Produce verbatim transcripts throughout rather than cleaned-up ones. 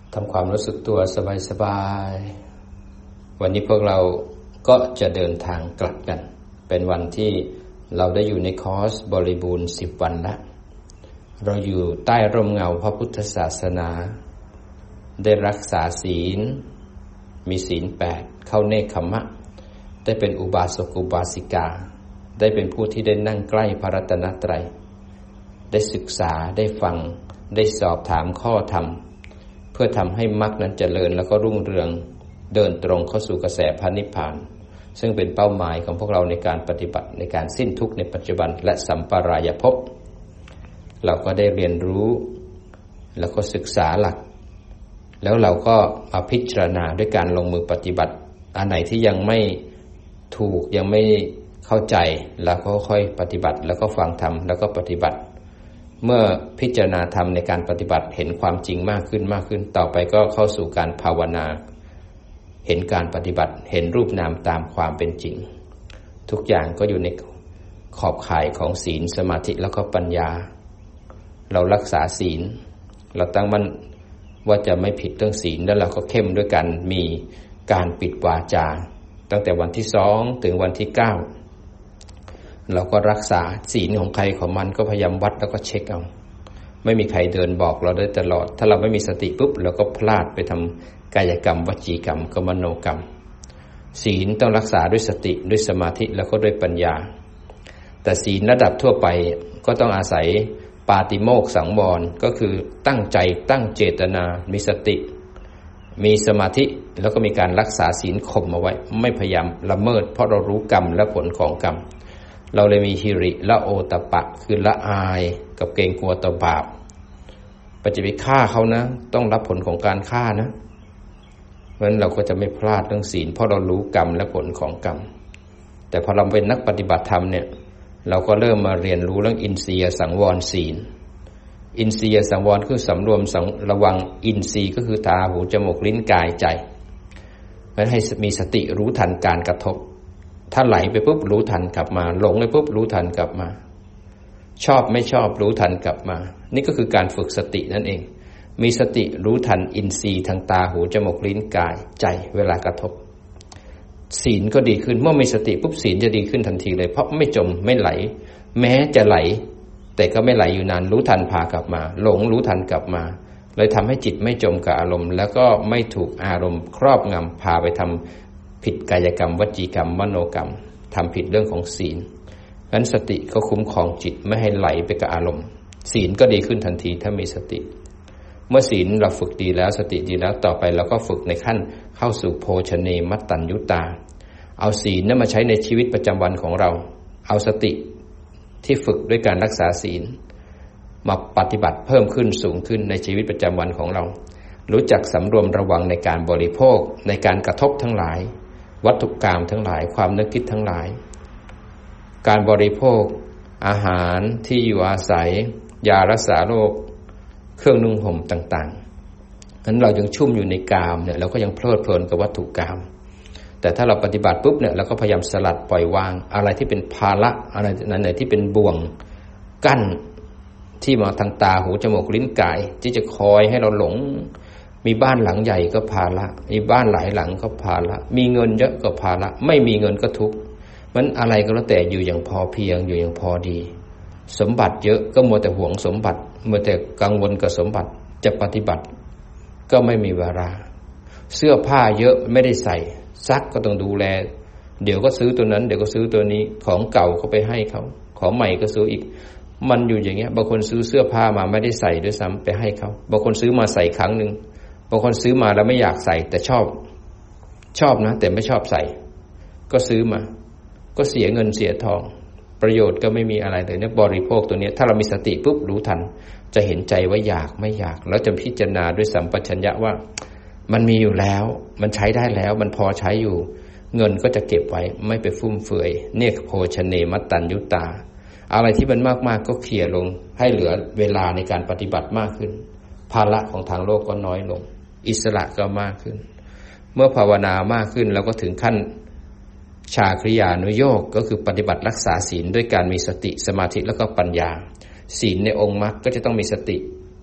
ทำความรู้สึกตัวสบายๆวันนี้พวกเราก็จะเดินทางกลับกันเป็นวันที่เราได้อยู่ในคอร์สบริบูรณ์สิบวันแล้วเราอยู่ใต้ร่มเงาพระพุทธศาสนาได้รักษาศีลมีศีลแปดเข้าเนกขัมมะได้เป็นอุบาสกอุบาสิกาได้เป็นผู้ที่ได้นั่งใกล้พระรัตนตรัยได้ศึกษาได้ฟังได้สอบถามข้อธรรมเพื่อทำให้มรรคนั้นเจริญแล้วก็รุ่งเรืองเดินตรงเข้าสู่กระแสพระนิพพานซึ่งเป็นเป้าหมายของพวกเราในการปฏิบัติในการสิ้นทุกข์ในปัจจุบันและสัมปรายภพเราก็ได้เรียนรู้แล้วก็ศึกษาหลักแล้วเราก็มาพิจารณาด้วยการลงมือปฏิบัติอันไหนที่ยังไม่ถูกยังไม่เข้าใจแล้วก็ค่อยปฏิบัติแล้วก็ฟังธรรมแล้วก็ปฏิบัติเมื่อพิจารณาธรรมในการปฏิบัติเห็นความจริงมากขึ้นมากขึ้นต่อไปก็เข้าสู่การภาวนาเห็นการปฏิบัติเห็นรูปนามตามความเป็นจริงทุกอย่างก็อยู่ในขอบข่ายของศีลสมาธิแล้วก็ปัญญาเรารักษาศีลเราตั้งมั่นว่าจะไม่ผิดเรื่องศีลแล้วเราก็เข้มด้วยกันมีการปิดวาจาตั้งแต่วันที่สองถึงวันที่เก้าเราก็รักษาศีลของใครของมันก็พยายามวัดแล้วก็เช็คเอาไม่มีใครเดินบอกเราได้ตลอดถ้าเราไม่มีสติปุ๊บเราก็พลาดไปทำกายกรรมวจีกรรมก็มโนกรรมศีลต้องรักษาด้วยสติด้วยสมาธิแล้วก็ด้วยปัญญาแต่ศีลระดับทั่วไปก็ต้องอาศัยปาติโมกข์สังวรก็คือตั้งใจตั้งเจตนามีสติมีสมาธิแล้วก็มีการรักษาศีลข่มเอาไว้ไม่พยายามละเมิดเพราะเรารู้กรรมและผลของกรรมเราเลยมีหิริละโอตปะคือละอายกับเกรงกลัวต่อบาปปัจจุบันฆ่าเขานะต้องรับผลของการฆ่านะเพราะฉะนั้นเราก็จะไม่พลาดเรื่องศีลเพราะเรารู้กรรมและผลของกรรมแต่พอเราเป็นนักปฏิบัติธรรมเนี่ยเราก็เริ่มมาเรียนรู้เรื่องอินทรียสังวรศีลอินทรียสังวรคือสำรวมสังระวังอินทรีย์ก็คือตาหูจมูกลิ้นกายใจเพราะฉะนั้นให้มีสติรู้ทันการกระทบถ้าไหลไปปุ๊บรู้ทันกลับมาหลงไปปุ๊บรู้ทันกลับมาชอบไม่ชอบรู้ทันกลับมานี่ก็คือการฝึกสตินั่นเองมีสติรู้ทันอินทรีย์ทางตาหูจมูกลิ้นกายใจเวลากระทบศีลก็ดีขึ้นเมื่อมีสติปุ๊บศีลจะดีขึ้นทันทีเลยเพราะไม่จมไม่ไหลแม้จะไหลแต่ก็ไม่ไหลอยู่นานรู้ทันพากลับมาหลงรู้ทันกลับมาเลยทำให้จิตไม่จมกับอารมณ์แล้วก็ไม่ถูกอารมณ์ครอบงำพาไปทำผิดกายกรรมวจีกรรมมโนกรรมทำผิดเรื่องของศีลงั้นสติก็คุ้มครองจิตไม่ให้ไหลไปกับอารมณ์ศีลก็ดีขึ้นทันทีถ้ามีสติเมื่อศีลเราฝึกดีแล้วสติดีแล้วต่อไปเราก็ฝึกในขั้นเข้าสู่โภชเนมัตตัญญุตาเอาศีลนั้นมาใช้ในชีวิตประจำวันของเราเอาสติที่ฝึกด้วยการรักษาศีลมาปฏิบัติเพิ่มขึ้นสูงขึ้นในชีวิตประจำวันของเรารู้จักสำรวมระวังในการบริโภคในการกระทบทั้งหลายวัตถุกรรมทั้งหลายความนึกคิดทั้งหลายการบริโภคอาหารที่อยู่อาศัยยารักษาโรคเครื่องนุ่งห่มต่างๆนั้นเรายังชุ่มอยู่ในกามเนี่ยเราก็ยังเพลิดเพลินกับวัตถุกรรมแต่ถ้าเราปฏิบัติปุ๊บเนี่ยเราก็พยายามสลัดปล่อยวางอะไรที่เป็นภาระอะไรนั้นไหนที่เป็นบ่วงกั้นที่มาทางตาหูจมูกลิ้นกายที่จะคอยให้เราหลงมีบ้านหลังใหญ่ก็ภาระมีบ้านหลายหลังก็ภาระมีเงินเยอะก็ภาระไม่มีเงินก็ทุกข์มันอะไรก็แล้วแต่อยู่อย่างพอเพียงอยู่อย่างพอดีสมบัติเยอะก็มัวแต่หวงสมบัติมัวแต่กังวลกับสมบัติจะปฏิบัติก็ไม่มีเวลาเสื้อผ้าเยอะไม่ได้ใส่ซักก็ต้องดูแลเดี๋ยวก็ซื้อตัวนั้นเดี๋ยวก็ซื้อตัวนี้ของเก่าก็ไปให้เขาของใหม่ก็ซื้ออีกมันอยู่อย่างเงี้ยบางคนซื้อเสื้อผ้ามาไม่ได้ใส่ด้วยซ้ำไปให้เขาบางคนซื้อมาใส่ครั้งนึงบางคนซื้อมาแล้วไม่อยากใส่แต่ชอบชอบนะแต่ไม่ชอบใส่ก็ซื้อมาก็เสียเงินเสียทองประโยชน์ก็ไม่มีอะไรเลยเนี่ยบริโภคตัวนี้ถ้าเรามีสติปุ๊บรู้ทันจะเห็นใจว่าอยากไม่อยากแล้วจะพิจารณาด้วยสัมปชัญญะว่ามันมีอยู่แล้วมันใช้ได้แล้วมันพอใช้อยู่เงินก็จะเก็บไว้ไม่ไปฟุ่มเฟือยเนี่ยโภชเนมัตตัญญุตาอะไรที่มันมากๆก็เคลียร์ลงให้เหลือเวลาในการปฏิบัติมากขึ้นภาระของทางโลกก็น้อยลงอิสระก็มากขึ้นเมื่อภาวนามากขึ้นเราก็ถึงขั้นชาคริยานุโยคก็คือปฏิบัติรักษาศีลด้วยการมีสติสมาธิแล้วก็ปัญญาศีลในองค์มรรคก็จะต้องมีสติ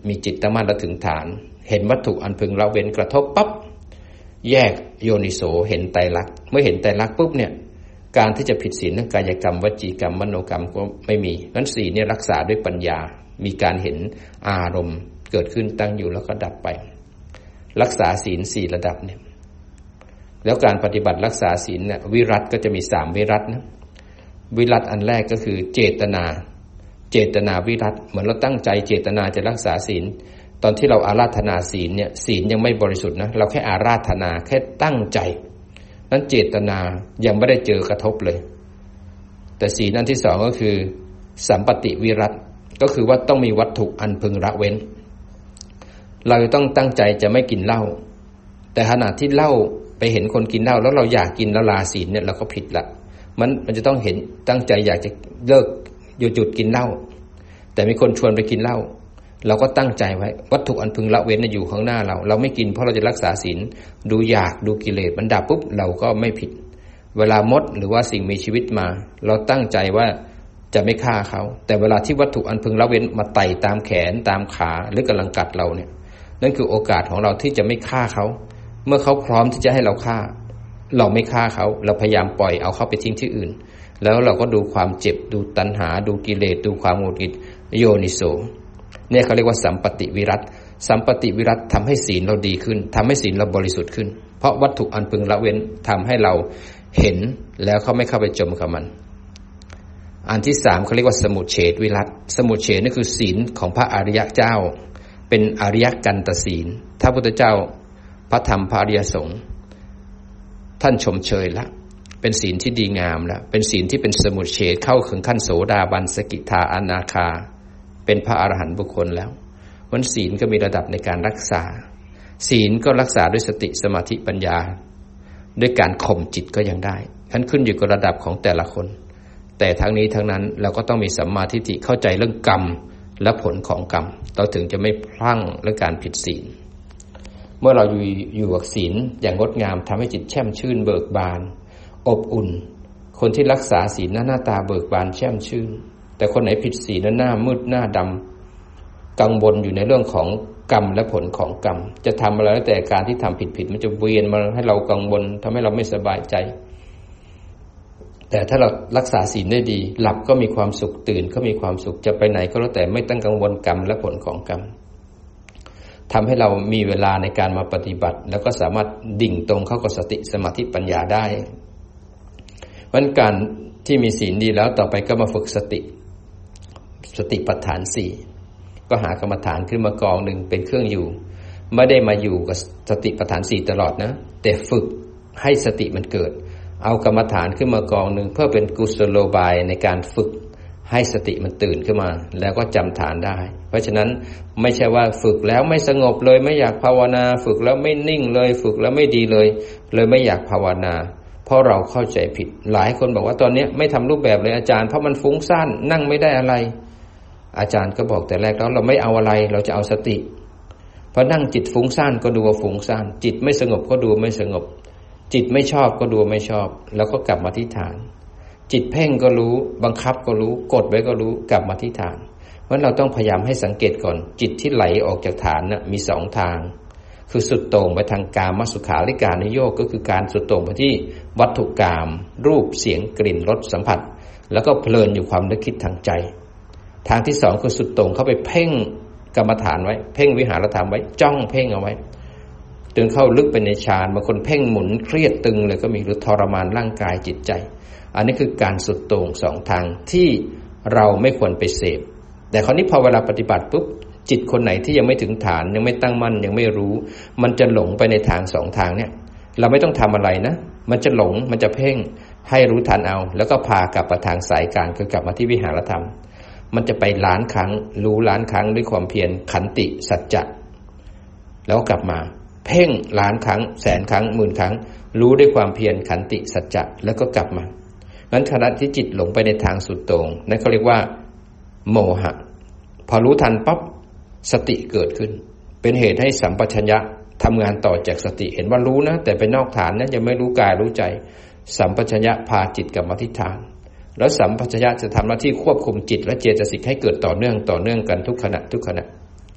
มีจิตตั้งมั่นและถึงฐานเห็นวัตถุอันพึงละเว้นกระทบปั๊บแยกโยนิโสเห็นไตรลักษณ์เมื่อเห็นไตรลักษณ์ปุ๊บเนี่ยการที่จะผิดศีลทั้งกายกรรมวจีกรรมมโนกรรมก็ไม่มีนั้นศีลเนี่ยรักษาด้วยปัญญามีการเห็นอารมณ์เกิดขึ้นตั้งอยู่แล้วก็ดับไปรักษาศีลสี่ระดับเนี่ยแล้วการปฏิบัติรักษาศีลเนี่ยวิรัติก็จะมีสามวิรัตินะวิรัติอันแรกก็คือเจตนาเจตนาวิรัติเหมือนเราตั้งใจเจตนาจะรักษาศีลตอนที่เราอาราธนาศีลเนี่ยศีลยังไม่บริสุทธิ์นะเราแค่อาราธนาแค่ตั้งใจนั้นเจตนายังไม่ได้เจอกระทบเลยแต่ศีลอันที่สองก็คือสัมปติวิรัติก็คือว่าต้องมีวัตถุอันพึงละเว้นเราต้องตั้งใจจะไม่กินเหล้าแต่ขณะที่เหล้าไปเห็นคนกินเหล้าแล้วเราอยากกินแล้วลาศีลเนี่ยเราก็ผิดละมันมันจะต้องเห็นตั้งใจอยากจะเลิกหยุดหยุดกินเหล้าแต่มีคนชวนไปกินเหล้าเราก็ตั้งใจไว้วัตถุอันพึงละเว้นอยู่ข้างหน้าเราเราไม่กินเพราะเราจะรักษาศีลดูอยากดูกิเลสมันดับปุ๊บเราก็ไม่ผิดเวลามดหรือว่าสิ่งมีชีวิตมาเราตั้งใจว่าจะไม่ฆ่าเขาแต่เวลาที่วัตถุอันพึงละเว้นมาไต่ตามแขนตามขาหรือกำลังกัดเราเนี่ยนั่นคือโอกาสของเราที่จะไม่ฆ่าเขาเมื่อเขาพร้อมที่จะให้เราฆ่าเราไม่ฆ่าเขาเราพยายามปล่อยเอาเขาไปทิ้งที่อื่นแล้วเราก็ดูความเจ็บดูตัณหาดูกิเลสดูความหงุดหงิดโยนิโสเนี่ยเขาเรียกว่าสัมปติวิรัติสัมปติวิรัติทำให้ศีลเราดีขึ้นทำให้ศีลเราบริสุทธิ์ขึ้นเพราะวัตถุอันพึงละเว้นทำให้เราเห็นแล้วเขาไม่เข้าไปจมกับมันอันที่สามเขาเรียกว่าสมุจเฉทวิรัติสมุจเฉทนี่คือศีลของพระอริยเจ้าเป็นอริยกันตศีลถ้าพุทธเจ้าพระธรรมพระอริยสงฆ์ท่านชมเชยละเป็นศีลที่ดีงามแล้วเป็นศีลที่เป็นสมุจเฉทเข้าถึงขั้นโสดาบันสกิทาอนาคาเป็นพระอรหันต์บุคคลแล้ววันศีลก็มีระดับในการรักษาศีลก็รักษาด้วยสติสมาธิปัญญาด้วยการข่มจิตก็ยังได้ท่านขึ้นอยู่กับระดับของแต่ละคนแต่ทั้งนี้ทั้งนั้นเราก็ต้องมีสัมมาทิฏฐิเข้าใจเรื่องกรรมและผลของกรรมเราถึงจะไม่พลั้งเรื่องการผิดศีลเมื่อเราอยู่อยู่กับศีลอย่างงดงามทำให้จิตแช่มชื่นเบิกบานอบอุ่นคนที่รักษาศีลหน้าหน้าตาเบิกบานแช่มชื่นแต่คนไหนผิดศีลหน้ามืดหน้าดำกังวลอยู่ในเรื่องของกรรมและผลของกรรมจะทำอะไรแล้วแต่การที่ทำผิดๆมันจะเวียนมาให้เรากังวลทำให้เราไม่สบายใจแต่ถ้าเรารักษาศีลได้ดีหลับก็มีความสุขตื่นก็มีความสุขจะไปไหนก็แล้วแต่ไม่ต้องกังวลกรรมและผลของกรรมทำให้เรามีเวลาในการมาปฏิบัติแล้วก็สามารถดิ่งตรงเข้ากับสติสมาธิปัญญาได้เพราะการที่มีศีลดีแล้วต่อไปก็มาฝึกสติสติปัฏฐานสี่ก็หากรรมฐานขึ้นมากองหนึ่งเป็นเครื่องอยู่ไม่ได้มาอยู่กับสติปัฏฐานสี่ตลอดนะแต่ฝึกให้สติมันเกิดเอากรรมฐานขึ้นมากองหนึ่งเพื่อเป็นกุศโลบายในการฝึกให้สติมันตื่นขึ้นมาแล้วก็จำฐานได้เพราะฉะนั้นไม่ใช่ว่าฝึกแล้วไม่สงบเลยไม่อยากภาวนาฝึกแล้วไม่นิ่งเลยฝึกแล้วไม่ดีเลยเลยไม่อยากภาวนาเพราะเราเข้าใจผิดหลายคนบอกว่าตอนนี้ไม่ทำรูปแบบเลยอาจารย์เพราะมันฟุ้งซ่านนั่งไม่ได้อะไรอาจารย์ก็บอกแต่แรกแล้วเราไม่เอาอะไรเราจะเอาสติพอนั่งจิตฟุ้งซ่านก็ดูว่าฟุ้งซ่านจิตไม่สงบก็ดูไม่สงบจิตไม่ชอบก็ดูไม่ชอบแล้วก็กลับมาที่ฐานจิตเพ่งก็รู้บังคับก็รู้กดไว้ก็รู้กลับมาที่ฐานเพราะเราต้องพยายามให้สังเกตก่อนจิตที่ไหลออกจากฐานน่ะมีสองทางคือสุดโต่งไปทางกามสุขาริการนิโยคก็คือการสุดโต่งไปที่วัตถุกามรูปเสียงกลิ่นรสสัมผัสแล้วก็เพลินอยู่ความนึกคิดทางใจทางที่สองคือสุดโต่งเข้าไปเพ่งกรรมฐานไว้เพ่งวิหารธรรมไว้จ้องเพ่งเอาไว้จนเข้าลึกไปในฌานบางคนเพ่งหมุนเครียดตึงเลยก็มีหรือทรมานร่างกายจิตใจอันนี้คือการสุดโต่งสองทางที่เราไม่ควรไปเสพแต่คราวนี้พอเวลาปฏิบัติปุ๊บจิตคนไหนที่ยังไม่ถึงฐานยังไม่ตั้งมั่นยังไม่รู้มันจะหลงไปในทางสองทางเนี่ยเราไม่ต้องทำอะไรนะมันจะหลงมันจะเพ่งให้รู้ทันเอาแล้วก็พากลับมาทางสายกลางคือกลับมาที่วิหารธรรมมันจะไปล้านครั้งรู้ล้านครั้งด้วยความเพียรขันติสัจจะแล้วกลับมาเพ่งล้านครั้งแสนครั้งหมื่นครั้งรู้ด้วยความเพียรขันติสัจจะแล้วก็กลับมางั้นขณะที่จิตหลงไปในทางสุดโต่งนั่นเขาเรียกว่าโมหะพอรู้ทันปั๊บสติเกิดขึ้นเป็นเหตุให้สัมปชัญญะทำงานต่อจากสติเห็นว่ารู้นะแต่เป็นนอกฐานนะยังไม่รู้กายรู้ใจสัมปชัญญะพาจิตกลับมาที่ฐานแล้วสัมปชัญญะจะทำหน้าที่ควบคุมจิตและเจตสิกให้เกิดต่อเนื่องต่อเนื่องกันทุกขณะทุกขณะ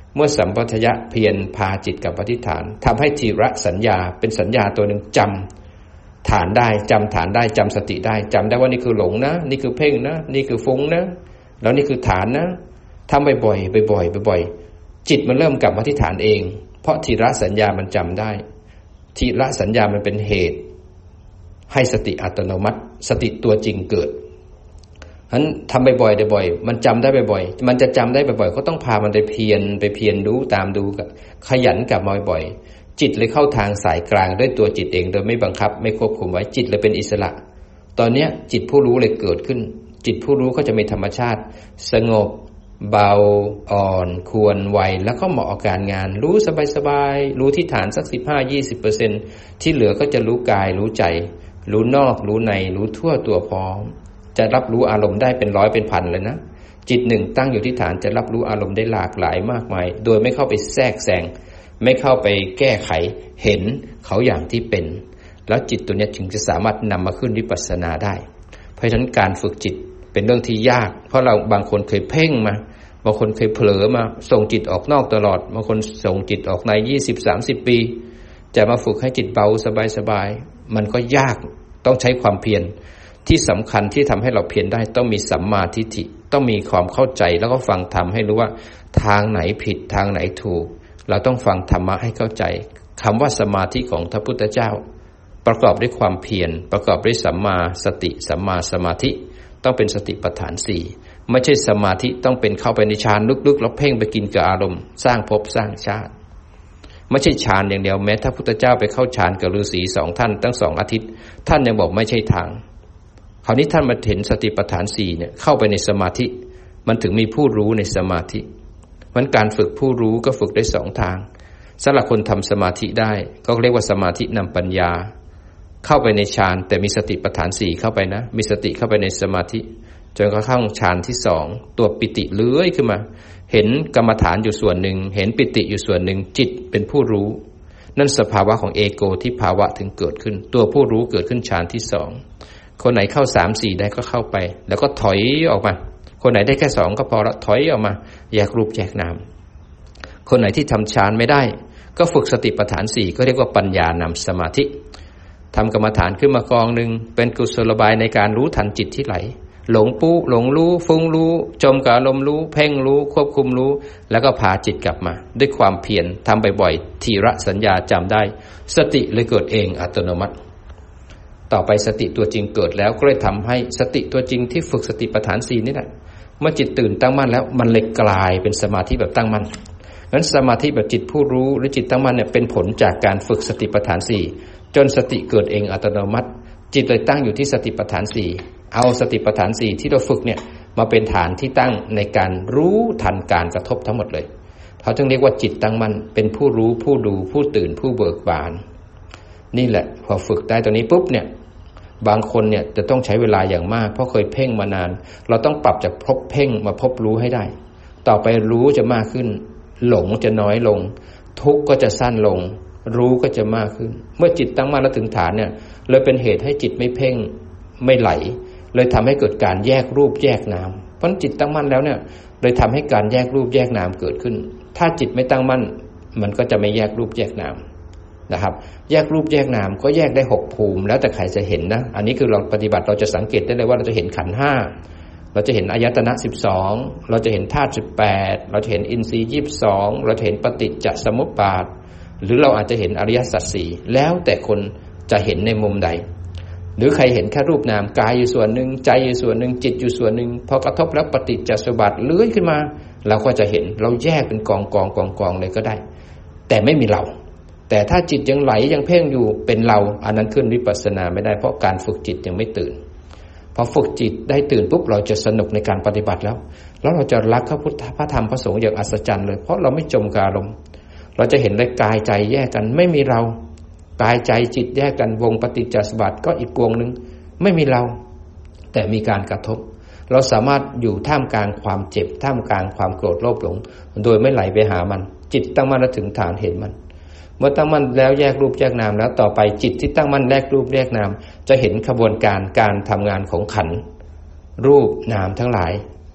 เมื่อสัมปชัญญะเพียรพาจิตกับอธิษฐานทำให้ทีระสัญญาเป็นสัญญาตัวหนึ่งจำฐานได้จำฐานได้จำสติได้จำได้ว่านี่คือหลงนะนี่คือเพ่งนะนี่คือฟุ้งนะแล้วนี่คือฐานนะทำบ่อยๆบ่อยๆบ่อยๆจิตมันเริ่มกลับมาที่ฐานเองเพราะทีระสัญญามันจำได้ทีระสัญญามันเป็นเหตุให้สติอัตโนมัติสติตัวจริงเกิดฉะนั้นทำบ่อยๆบ่อยๆมันจำได้บ่อยๆมันจะจำได้บ่อยๆก็ต้องพามันไปเพียรไปเพียรรู้ตามดูขยันกลับมาบ่อยๆจิตเลยเข้าทางสายกลางด้วยตัวจิตเองโดยไม่บังคับไม่ควบคุมไว้จิตเลยเป็นอิสระตอนนี้จิตผู้รู้เลยเกิดขึ้นจิตผู้รู้ก็จะมีธรรมชาติสงบเบาอ่อนควรไวแล้วก็เหมาะกับการงานรู้สบายๆรู้ที่ฐานสัก สิบห้าถึงยี่สิบเปอร์เซ็นต์ ที่เหลือก็จะรู้กายรู้ใจรู้นอกรู้ในรู้ทั่วตัวพร้อมจะรับรู้อารมณ์ได้เป็นร้อยเป็นพันเลยนะจิตหนึ่งตั้งอยู่ที่ฐานจะรับรู้อารมณ์ได้หลากหลายมากมายโดยไม่เข้าไปแทรกแซงไม่เข้าไปแก้ไขเห็นเขาอย่างที่เป็นแล้วจิตตัวนี้ถึงจะสามารถนำมาขึ้นวิปัสสนาได้เพราะฉะนั้นการฝึกจิตเป็นเรื่องที่ยากเพราะเราบางคนเคยเพ่งมาบางคนเคยเผลอมาส่งจิตออกนอกตลอดบางคนส่งจิตออกใน ยี่สิบถึงสามสิบ ปีจะมาฝึกให้จิตเบาสบายๆมันก็ยากต้องใช้ความเพียรที่สำคัญที่ทำให้เราเพียรได้ต้องมีสัมมาทิฏฐิต้องมีความเข้าใจแล้วก็ฟังธรรมให้รู้ว่าทางไหนผิดทางไหนถูกเราต้องฟังธรรมะให้เข้าใจคำว่าสมาธิของพระพุทธเจ้าประกอบด้วยความเพียรประกอบด้วยสัมมาสติสัมมาสมาธิต้องเป็นสติปัฏฐานสี่ไม่ใช่สมาธิต้องเป็นเข้าไปในฌานลึกๆแล้วเพ่งไปกินกับอารมณ์สร้างภพสร้างชาติไม่ใช่ฌานอย่างเดียวแม้ถ้าพุทธเจ้าไปเข้าฌานกับฤาษีสองท่านตั้งสองอาทิตย์ท่านยังบอกไม่ใช่ทางคราวนี้ท่านมาเห็นสติปัฏฐานสี่เนี่ยเข้าไปในสมาธิมันถึงมีผู้รู้ในสมาธิมันการฝึกผู้รู้ก็ฝึกได้สองทางสำหรับคนทำสมาธิได้ก็เรียกว่าสมาธินำปัญญาเข้าไปในฌานแต่มีสติปัฏฐานสี่เข้าไปนะมีสติเข้าไปในสมาธิจนกระทั่งฌานที่สองตัวปิติเลื้อยขึ้นมาเห็นกรรมฐานอยู่ส่วนหนึ่งเห็นปิติอยู่ส่วนหนึ่งจิตเป็นผู้รู้นั่นสภาวะของเอโกที่ภาวะถึงเกิดขึ้นตัวผู้รู้เกิดขึ้นฌานที่สองคนไหนเข้าสามสี่ได้ก็เข้าไปแล้วก็ถอยออกมาคนไหนได้แค่สองก็พอละถอยออกมาแยกรูปแยกนามคนไหนที่ทำฌานไม่ได้ก็ฝึกสติปัฏฐานสี่ก็เรียกว่าปัญญานำสมาธิทำกรรมฐานขึ้นมากองหนึ่งเป็นกุศโลบายในการรู้ทันจิตที่ไหลหลงปู้หลงรู้ฟุ้งรู้จมกับอารมณ์รู้เพ่งรู้ควบคุมรู้แล้วก็พาจิตกลับมาด้วยความเพียรทำบ่อยๆทีระสัญญาจำได้สติเลยเกิดเองอัตโนมัติต่อไปสติตัวจริงเกิดแล้วก็เลยทำให้สติตัวจริงที่ฝึกสติปัฏฐานสี่นี่แหละเมื่อจิตตื่นตั้งมั่นแล้วมันเลยกลายเป็นสมาธิแบบตั้งมั่นงั้นสมาธิแบบจิตผู้รู้หรือจิตตั้งมั่นเนี่ยเป็นผลจากการฝึกสติปัฏฐานสี่จนสติเกิดเองอัตโนมัติจิตเลยตั้งอยู่ที่สติปัฏฐานสี่เอาสติปัฏฐานสี่ที่เราฝึกเนี่ยมาเป็นฐานที่ตั้งในการรู้ทันการกระทบทั้งหมดเลยเขาจึงเรียกว่าจิตตั้งมั่นเป็นผู้รู้ผู้ดูผู้ตื่นผู้เบิกบานนี่แหละพอฝึกได้ตัวนี้ปุ๊บเนี่ยบางคนเนี่ยจะต้องใช้เวลาอย่างมากเพราะเคยเพ่งมานานเราต้องปรับจากพบเพ่งมาพบรู้ให้ได้ต่อไปรู้จะมากขึ้นหลงจะน้อยลงทุกข์ก็จะสั้นลงรู้ก็จะมากขึ้นเมื่อจิตตั้งมั่นแล้วถึงฐานเนี่ยเลยเป็นเหตุให้จิตไม่เพ่งไม่ไหลเลยทำให้เกิดการแยกรูปแยกนามเพราะจิตตั้งมั่นแล้วเนี่ยเลยทำให้การแยกรูปแยกนามเกิดขึ้นถ้าจิตไม่ตั้งมั่นมันก็จะไม่แยกรูปแยกนามนะครับแยกรูปแยกนามก็แยกได้หกภูมิแล้วแต่ใครจะเห็นนะอันนี้คือเราปฏิบัติเราจะสังเกตได้เลยว่าเราจะเห็นขันธ์ห้าเราจะเห็นอายตนะสิบสองเราจะเห็นธาตุสิบแปดเราจะเห็นอินทรีย์ยี่สิบสองเราจะเห็นปฏิจจสมุปบาทหรือเราอาจจะเห็นอริยสัจสี่แล้วแต่คนจะเห็นในมุมใดหรือใครเห็นแค่รูปนามกายอยู่ส่วนหนึ่งใจอยู่ส่วนหนึ่งจิตอยู่ส่วนหนึ่งพอกระทบแล้วปฏิจจสมุปบาทเลื้อยขึ้นมาเราก็จะเห็นเราแยกเป็นกองกองกองกองเลยก็ได้แต่ไม่มีเราแต่ถ้าจิตยังไหลยังเพ่งอยู่เป็นเราอันนั้นขึ้นวิปัสสนาไม่ได้เพราะการฝึกจิตยังไม่ตื่นพอฝึกจิตได้ตื่นปุ๊บเราจะสนุกในการปฏิบัติแล้วแล้วเราจะรักพระพุทธพระธรรมพระสงฆ์อย่างอัศจรรย์เลยเพราะเราไม่จมกับอารมณ์เราจะเห็นเลยกายใจแยกกันไม่มีเรากายใจจิตแยกกันวงปฏิจจสมุปบาทก็อีกวงนึงไม่มีเราแต่มีการกระทบเราสามารถอยู่ท่ามกลางความเจ็บท่ามกลางความโกรธโลภหลงโดยไม่ไหลไปหามันจิตตั้งมั่นถึงฐานเห็นมันเมื่อตั้งมั่นแล้วแยกรูปแยกนามแล้วต่อไปจิตที่ตั้งมั่นแยกรูปแยกนามจะเห็นขบวนการการทำงานของขันธ์รูปนามทั้งหลาย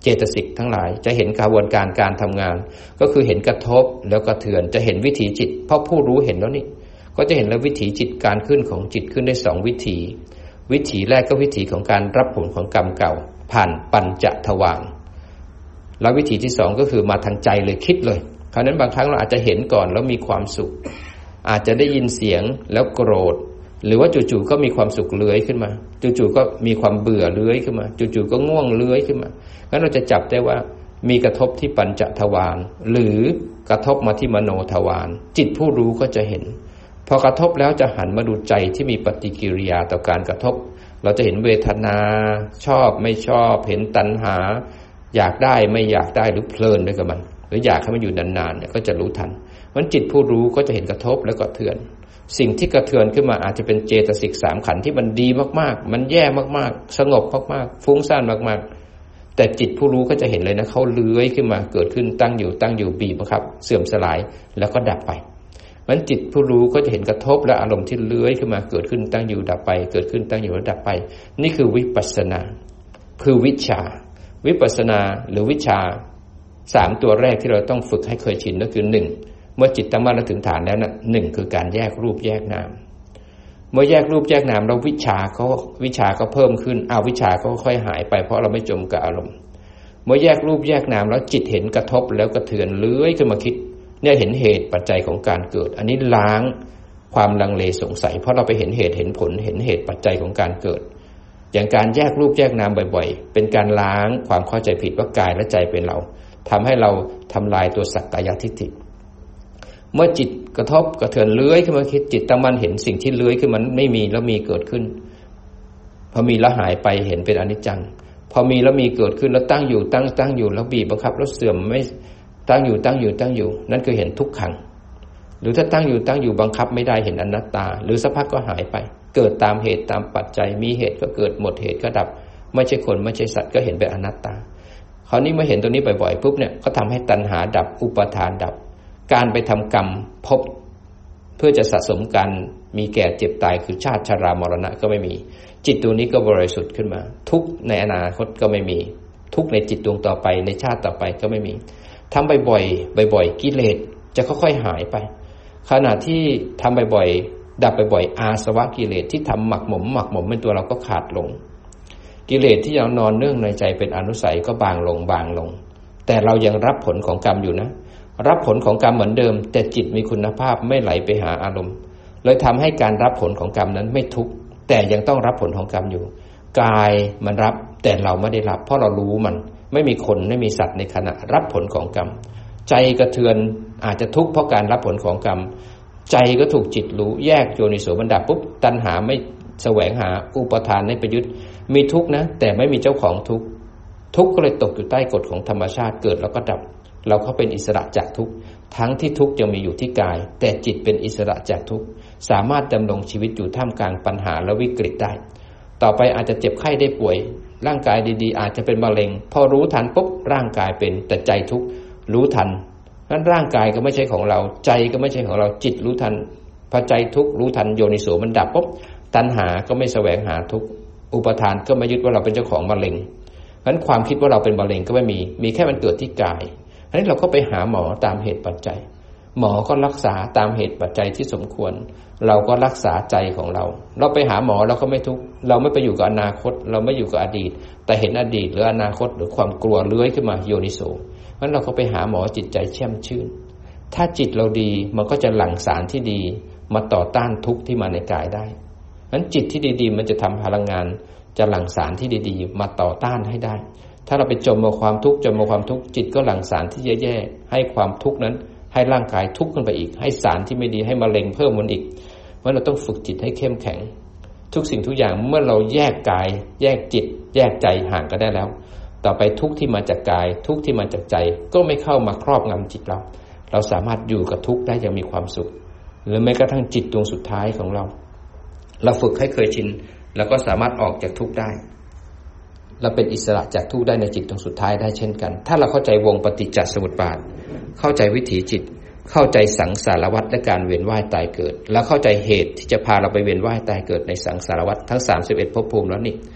เจตสิกทั้งหลายจะเห็นกระบวนการการทำงานก็คือเห็นกระทบแล้วกระเทือนจะเห็นวิถีจิตเพราะผู้รู้เห็นแล้วนี่ก็จะเห็นแล้ววิถีจิตการขึ้นของจิตขึ้นได้สองวิถีวิถีแรกก็วิถีของการรับผลของกรรมเก่าผ่านปัญจทวารแล้ววิถีที่สองก็คือมาทางใจเลยคิดเลยคราวนั้นบางครั้งเราอาจจะเห็นก่อนแล้วมีความสุขอาจจะได้ยินเสียงแล้วโกรธหรือว่าจู่ๆก็มีความสุขเลื้อยขึ้นมาจู่ๆก็มีความเบื่อเลื้อยขึ้นมาจู่ๆก็ง่วงเลื้อยขึ้นมางั้นเราจะจับได้ว่ามีกระทบที่ปัญจทวารหรือกระทบมาที่มโนทวารจิตผู้รู้ก็จะเห็นพอกระทบแล้วจะหันมาดูใจที่มีปฏิกิริยาต่อการกระทบเราจะเห็นเวทนาชอบไม่ชอบเห็นตัณหาอยากได้ไม่อยากได้หรือเพลินด้วยกับมันหรืออยากให้มันอยู่นานๆเนี่ยก็จะรู้ทันมันจิตผู้รู้ก็จะเห็นกระทบแล้วก็เทือนสิ่งที่กระเทือนขึ้นมาอาจจะเป็นเจตสิกสามขันธ์ที่มันดีมากๆมันแย่มากๆสงบมากๆฟุ้งซ่านมากๆแต่จิตผู้รู้ก็จะเห็นเลยนะเขาเลื้อยขึ้นมาเกิดขึ้นตั้งอยู่ตั้งอยู่บีบบังคับเสื่อมสลายแล้วก็ดับไปมันจิตผู้รู้ก็จะเห็นกระทบและอารมณ์ที่เลื้อยขึ้นมาเกิดขึ้นตั้งอยู่ดับไปเกิดขึ้นตั้งอยู่แล้วดับไปนี่คือวิปัสสนาคือวิชาวิปัสสนาหรือวิชาสามตัวแรกที่เราต้องฝึกให้เคยชินก็คือหนึ่งเมื่อจิตตั้งมั่นและถึงฐานแล้วนะหนึ่งคือการแยกรูปแยกนามเมื่อแยกรูปแยกนามแล้ววิชาเขาวิชาก็เพิ่มขึ้นอวิชาก็ค่อยหายไปเพราะเราไม่จมกับอารมณ์เมื่อแยกรูปแยกนามแล้วจิตเห็นกระทบแล้วกระเทือนเลื้อยขึ้นมาคิดเนี่ยเห็นเหตุปัจจัยของการเกิดอันนี้ล้างความลังเลสงสัยเพราะเราไปเห็นเหตุเห็นผลเห็นเหตุปัจจัยของการเกิดอย่างการแยกรูปแยกนามบ่อยๆเป็นการล้างความเข้าใจผิดว่ากายและใจเป็นเราทำให้เราทำลายตัวสักกายทิฏฐิเมื่อจิตกระทบกระเทือนเลื้อยขึ้นมาคิดจิตตั้งมั่นเห็นสิ่งที่เลื้อยขึ้นมันไม่มีแล้วมีเกิดขึ้นพอมีแล้วหายไปเห็นเป็นอนิจจังพอมีแล้วมีเกิดขึ้นแล้วตั้งอยู่ตั้งตั้งอยู่แล้วบีบบังคับแล้วเสื่อมไม่ตั้งอยู่ตั้งอยู่ตั้งอยู่นั่นคือเห็นทุกขังหรือถ้าตั้งอยู่ตั้งอยู่บังคับไม่ได้เห็นอนัตตาหรือสักพักก็หายไปเกิดตามเหตุตามปัจจัยมีเหตุก็เกิดหมดเหตุก็ดับไม่ใช่คนไม่ใช่สัตว์ก็เห็นเป็นอนัตตาคราวนี้เมื่อเห็นตัวนี้บ่อยๆปุ๊บเนี่ยก็ทำให้ตัณหาดับอุปาทานดับการไปทำกรรมพบเพื่อจะสะสมกันมีแก่เจ็บตายคือชาติชรามรณะก็ไม่มีจิตตัวนี้ก็บริสุทธิ์ขึ้นมาทุกในอนาคตก็ไม่มีทุกในจิตดวงต่อไปในชาติต่อไปก็ไม่มีทำบ่อยๆบ่อยๆกิเลสจะค่อยๆหายไปขณะที่ทำบ่อยๆดับบ่อยๆอาสวะกิเลสที่ทำหมักหมมหมักหมมเป็นตัวเราก็ขาดลงกิเลสที่ยังนอนเนื่องในใจเป็นอนุสัยก็บางลงบางลงแต่เรายังรับผลของกรรมอยู่นะรับผลของกรรมเหมือนเดิมแต่จิตมีคุณภาพไม่ไหลไปหาอารมณ์เลยทำให้การรับผลของกรรมนั้นไม่ทุกข์แต่ยังต้องรับผลของกรรมอยู่กายมันรับแต่เราไม่ได้รับเพราะเรารู้มันไม่มีคนไม่มีสัตว์ในขณะรับผลของกรรมใจกระเทือนอาจจะทุกข์เพราะการรับผลของกรรมใจก็ถูกจิตรู้แยกโยนิโสมนดับปุ๊บตัณหาไม่แสวงหาอุปทานในประยุทธ์มีทุกข์นะแต่ไม่มีเจ้าของทุกข์ทุกข์ก็เลยตกอยู่ใต้กฎของธรรมชาติเกิดแล้วก็ดับเราก็เป็นอิสระจากทุกข์ทั้งที่ทุกข์ยังมีอยู่ที่กายแต่จิตเป็นอิสระจากทุกข์สามารถดำรงชีวิตอยู่ท่ามกลางปัญหาและวิกฤตได้ต่อไปอาจจะเจ็บไข้ได้ป่วยร่างกายดีๆอาจจะเป็นมะเร็งพอรู้ทันปุ๊บร่างกายเป็นแต่ใจทุกข์รู้ทันนั้นร่างกายก็ไม่ใช่ของเราใจก็ไม่ใช่ของเราจิตรู้ทันพอใจทุกข์รู้ทันโยนิโสมันดับปุ๊บตัณหาก็ไม่แสวงหาทุกข์อุปทานก็ไม่ยึดว่าเราเป็นเจ้าของมะเร็งนั้นความคิดว่าเราเป็นมะเร็งก็ไม่มีมีแค่มันเกิดที่กายนั้นเราก็ไปหาหมอตามเหตุปัจจัยหมอก็รักษาตามเหตุปัจจัยที่สมควรเราก็รักษาใจของเราเราไปหาหมอเราก็ไม่ทุกข์เราไม่ไปอยู่กับอนาคตเราไม่อยู่กับอดีตแต่เห็นอดีตหรืออนาคตหรือความกลัวเลื้อยขึ้นมาโยนิโสงั้นเราก็ไปหาหมอจิตใจแช่มชื่นถ้าจิตเราดีมันก็จะหลั่งสารที่ดีมาต่อต้านทุกข์ที่มาในกายได้งั้นจิตที่ดีๆมันจะทำพลังงานจะหลั่งสารที่ดีๆมาต่อต้านให้ได้ถ้าเราไปจมกับความทุกข์จมกับความทุกข์จิตก็หลั่งสารที่แย่ๆให้ความทุกข์นั้นให้ร่างกายทุกข์ขึ้นไปอีกให้สารที่ไม่ดีให้มะเร็งเพิ่มมันอีกเพราะเราต้องฝึกจิตให้เข้มแข็งทุกสิ่งทุกอย่างเมื่อเราแยกกายแยกจิตแยกใจห่างกันได้แล้วต่อไปทุกข์ที่มาจากกายทุกข์ที่มาจากใจก็ไม่เข้ามาครอบงำจิตเราเราสามารถอยู่กับทุกข์ได้อย่างมีความสุขหรือแม้กระทั่งจิตดวงสุดท้ายของเราเราฝึกให้เคยชินแล้วก็สามารถออกจากทุกข์ได้เราเป็นอิสระจากทุกข์ได้ในจิตดวงสุดท้ายได้เช่นกันถ้าเราเข้าใจวงปฏิจจสมุปบาทเข้าใจวิถีจิตเข้าใจสังสารวัฏและการเวียนว่ายตายเกิดแล้วเข้าใจเหตุที่จะพาเราไปเวียนว่ายตายเกิดในสังสารวัฏทั้งสามสิบเอ็ดภพภูมิแล้วนี่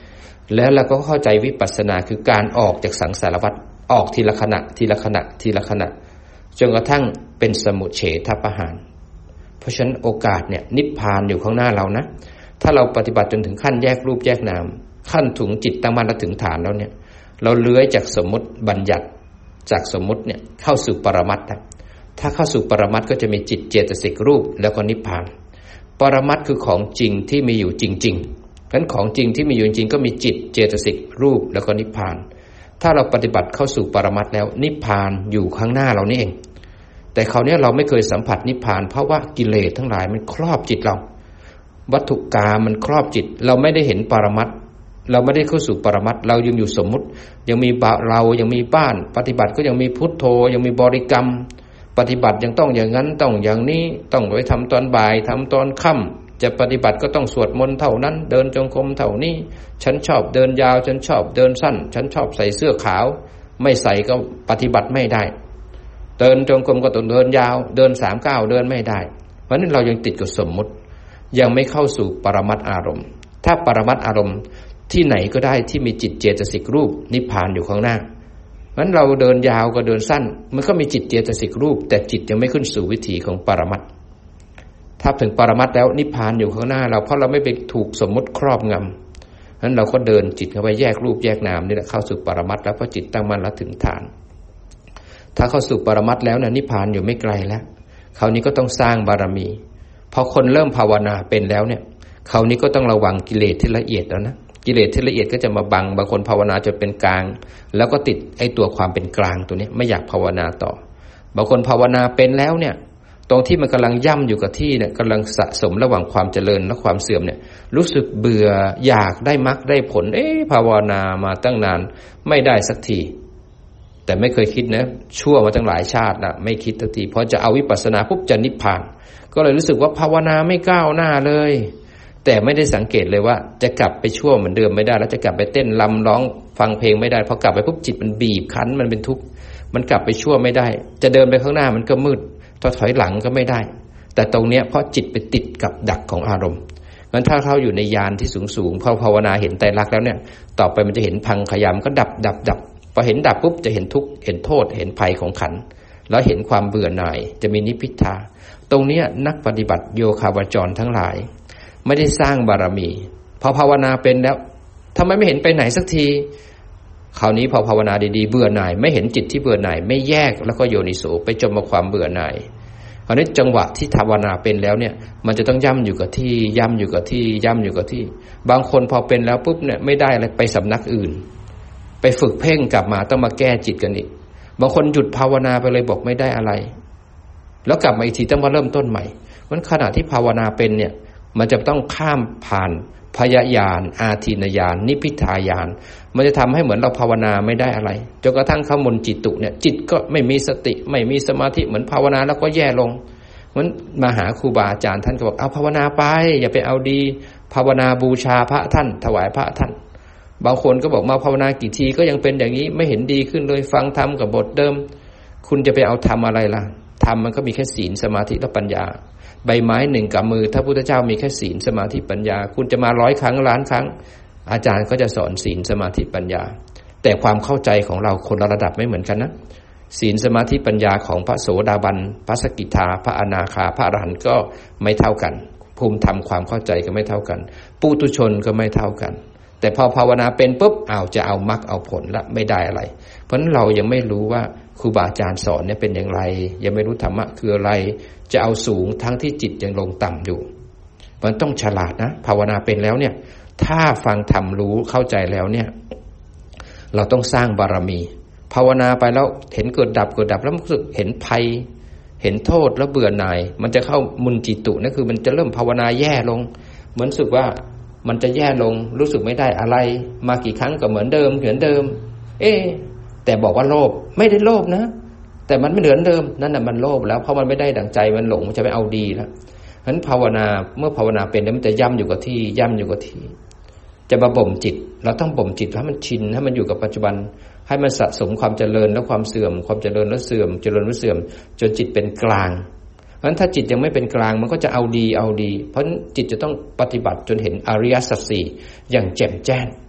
แล้วเราก็เข้าใจวิปัสสนาคือการออกจากสังสารวัฏออกทีละขณะทีละขณะทีละขณะจนกระทั่งเป็นสมุเฉทประหารเพราะฉะนั้นโอกาสเนี่ยนิพพานอยู่ข้างหน้าเรานะถ้าเราปฏิบัติจนถึงขั้นแยกรูปแยกนามขั้นถึงจิตตั้งมั่นและถึงฐานแล้วเนี่ยเราเลื้อยจากสมมติบัญญัติจากสมมติเนี่ยเข้าสู่ปรมัตถ์ถ้าเข้าสู่ปรมัตถ์ก็จะมีจิตเจตสิกรูปแล้วก็นิพพานปรมัตถ์คือของจริงที่มีอยู่จริงๆงั้นของจริงที่มีอยู่จริงก็มีจิตเจตสิกรูปแล้วก็นิพพานถ้าเราปฏิบัติเข้าสู่ปรมัตถ์แล้วนิพพานอยู่ข้างหน้าเรานี่เองแต่คราวนี้เราไม่เคยสัมผัสนิพพานเพราะว่ากิเลสทั้งหลายมันครอบจิตเราวัตถุกามมันครอบจิตเราไม่ได้เห็นปรมัตถ์เราไม่ได้เข้าสู่ปรมัตถ์เรายังอยู่สมมุติยังมีเรายังมีบ้านปฏิบัติก็ยังมีพุทโธยังมีบริกรรมปฏิบัติยังต้องอย่างนั้นต้องอย่างนี้ต้องไปทำตอนบ่ายทำตอนค่ำจะปฏิบัติก็ต้องสวดมนต์เท่านั้นเดินจงกรมเท่านี้ฉันชอบเดินยาวฉันชอบเดินสั้นฉันชอบใส่เสื้อขาวไม่ใส่ก็ปฏิบัติไม่ได้เดินจงกรมก็ต้องเดินยาวเดินสามก้าวเดินไม่ได้เพราะนั้นเรายังติดกับสมมุติยังไม่เข้าสู่ปรมัตถ์อารมณ์ถ้าปรมัตถ์อารมณ์ที่ไหนก็ได้ที่มีจิตเจตสิกรูปนิพพานอยู่ข้างหน้างั้นเราเดินยาวก็เดินสั้นมันก็มีจิตเจตสิกรูปแต่จิตยังไม่ขึ้นสู่วิถีของปรมัตถ์ถ้าถึงปรมัตถ์แล้วนิพพานอยู่ข้างหน้าเราเพราะเราไม่ไปถูกสมมุติครอบงำงั้นเราก็เดินจิตเข้าไปแยกรูปแยกนามนี่แหละเข้าสู่ปรมัตถ์แล้วพอจิตตั้งมั่นแล้วถึงฐานถ้าเข้าสู่ปรมัตถ์แล้วเนี่ยนิพพานอยู่ไม่ไกลแล้วคราวนี้ก็ต้องสร้างบารมีพอคนเริ่มภาวนาเป็นแล้วเนี่ยคราวนี้ก็ต้องระวังกิเลสที่ละเอียดแล้วนะกิเลสที่ละเอียดก็จะมาบังบางคนภาวนาจนเป็นกลางแล้วก็ติดไอ้ตัวความเป็นกลางตัวนี้ไม่อยากภาวนาต่อบางคนภาวนาเป็นแล้วเนี่ยตรงที่มันกำลังย่ำอยู่กับที่เนี่ยกำลังสะสมระหว่างความเจริญและความเสื่อมเนี่ยรู้สึกเบื่ออยากได้มรรคได้ผลเอ๊ะภาวนามาตั้งนานไม่ได้สักทีแต่ไม่เคยคิดนะชั่วมาตั้งหลายชาตินะไม่คิดสักทีพอจะเอาวิปัสสนาปุ๊บจะนิพพานก็เลยรู้สึกว่าภาวนาไม่ก้าวหน้าเลยแต่ไม่ได้สังเกตเลยว่าจะกลับไปชั่วเหมือนเดิมไม่ได้แล้วจะกลับไปเต้นรำร้องฟังเพลงไม่ได้พอกลับไปปุ๊บจิตมันบีบคั้นมันเป็นทุกข์มันกลับไปชั่วไม่ได้จะเดินไปข้างหน้ามันก็มืดถ้าถอยหลังก็ไม่ได้แต่ตรงเนี้ยเพราะจิตไปติดกับดักของอารมณ์งั้นถ้าเขาอยู่ในญาณที่สูงๆพอภาวนาเห็นไตรลักษณ์แล้วเนี่ยต่อไปมันจะเห็นพังขยามก็ดับดับดับพอเห็นดับปุ๊บจะเห็นทุกข์เห็นโทษเห็นภัยของขันธ์แล้วเห็นความเบื่อหน่ายจะมีนิพพิทาตรงนี้นักปฏิบัติโยคาวจรทั้งหลายไม่ได้สร้างบารมีพอภาวนาเป็นแล้วทำไมไม่เห็นไปไหนสักทีคราวนี้พอภาวนาดีๆเบื่อหน่ายไม่เห็นจิตที่เบื่อหน่ายไม่แยกแล้วก็โยนิโสไปจมกับความเบื่อหน่ายคราวนี้จังหวะที่ภาวนาเป็นแล้วเนี่ยมันจะต้องย่ำอยู่กับที่ย่ำอยู่กับที่ย่ำอยู่กับที่บางคนพอเป็นแล้วปุ๊บเนี่ยไม่ได้อะไรไปสำนักอื่นไปฝึกเพ่งกลับมาต้องมาแก้จิตกันอีกบางคนหยุดภาวนาไปเลยบอกไม่ได้อะไรแล้วกลับมาอีกทีต้องมาเริ่มต้นใหม่มันขณะที่ภาวนาเป็นเนี่ยมันจะต้องข้ามผ่านพยญาณอาทินญาณนิพพิทายานมันจะทำให้เหมือนเราภาวนาไม่ได้อะไรจนกระทั่งเข้ามนจิตตุเนี่ยจิตก็ไม่มีสติไม่มีสมาธิเหมือนภาวนาแล้วก็แย่ลงเหมือนมาหาครูบาอาจารย์ท่านก็บอกเอาภาวนาไปอย่าไปเอาดีภาวนาบูชาพระท่านถวายพระท่านบางคนก็บอกมาภาวนากี่ทีก็ยังเป็นอย่างนี้ไม่เห็นดีขึ้นเลยฟังธรรมกับบทเดิมคุณจะไปเอาธรรมอะไรล่ะธรรมมันก็มีแค่ศีลสมาธิและปัญญาใบไม้หนึ่งกำมือถ้าพุทธเจ้ามีแค่ศีลสมาธิปัญญาคุณจะมาร้อยครั้งล้านครั้งอาจารย์ก็จะสอนศีลสมาธิปัญญาแต่ความเข้าใจของเราคนละระดับไม่เหมือนกันนะศีลสมาธิปัญญาของพระโสดาบันพระสกิทาพระอนาคาพระอรหันต์ก็ไม่เท่ากันภูมิธรรมความเข้าใจก็ไม่เท่ากันปุถุชนก็ไม่เท่ากันแต่พอภาวนาเป็นปุ๊บอ้าวจะเอามรรคเอาผลละไม่ได้อะไรเพราะฉะนั้นเรายังไม่รู้ว่าครูบาอาจารย์สอนเนี่ยเป็นอย่างไรยังไม่รู้ธรรมะคืออะไรจะเอาสูงทั้งที่จิตยังลงต่ำอยู่มันต้องฉลาดนะภาวนาเป็นแล้วเนี่ยถ้าฟังธรรมรู้เข้าใจแล้วเนี่ยเราต้องสร้างบารมีภาวนาไปแล้วเห็นเกิดดับเกิดดับแล้วรู้สึกเห็นภัยเห็นโทษแล้วเบื่อหน่ายมันจะเข้ามุนจิตุนั่นคือมันจะเริ่มภาวนาแย่ลงเหมือนสึกว่ามันจะแย่ลงรู้สึกไม่ได้อะไรมากี่ครั้งก็เหมือนเดิมเหมือนเดิมเอ๊ะแต่บอกว่าโลภไม่ได้โลภนะแต่มันไม่เหมือนเดิมนั่นน่ะมันโลภแล้วเพราะมันไม่ได้ดั่งใจมันหลงมันจะไปเอาดีแล้วฉะนั้นภาวนาเมื่อภาวนาเป็นแล้วมันจะย่ำอยู่กับที่ย่ำอยู่กับที่จะมาบ่มจิตเราต้องบ่มจิตให้มันชินให้มันอยู่กับปัจจุบันให้มันสะสมความเจริญและความเสื่อมความเจริญและเสื่อมเจริญและเสื่อมจนจิตเป็นกลางเพราะฉะนั้นถ้าจิตยังไม่เป็นกลางมันก็จะเอาดีเอาดีเพราะฉะนั้นจิตจะต้องปฏิบัติจนเห็นอริยสัจสี่อย่างแจ่มแจ้ง